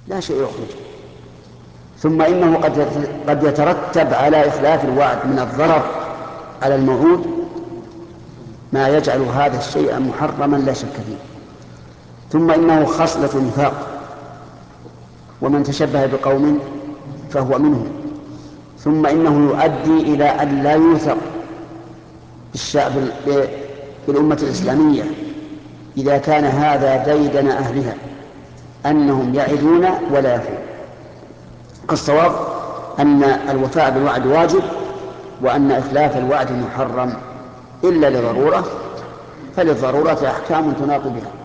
لا شيء يخرج. ثم إنه قد يترتب على إخلاف الوعد من الضرر على الموعود ما يجعل هذا الشيء محرما لا شك فيه. ثم إنه خصلة نفاق، ومن تشبه بقوم فهو منهم. ثم إنه يؤدي إلى أن لا يوثق بالأمة الإسلامية إذا كان هذا ديدن أهلها أنهم يعدون ولا يفون. الصواب أن الوفاء بالوعد واجب، وأن إخلاف الوعد محرم إلا لضرورة، فللضرورة أحكام تناط بها.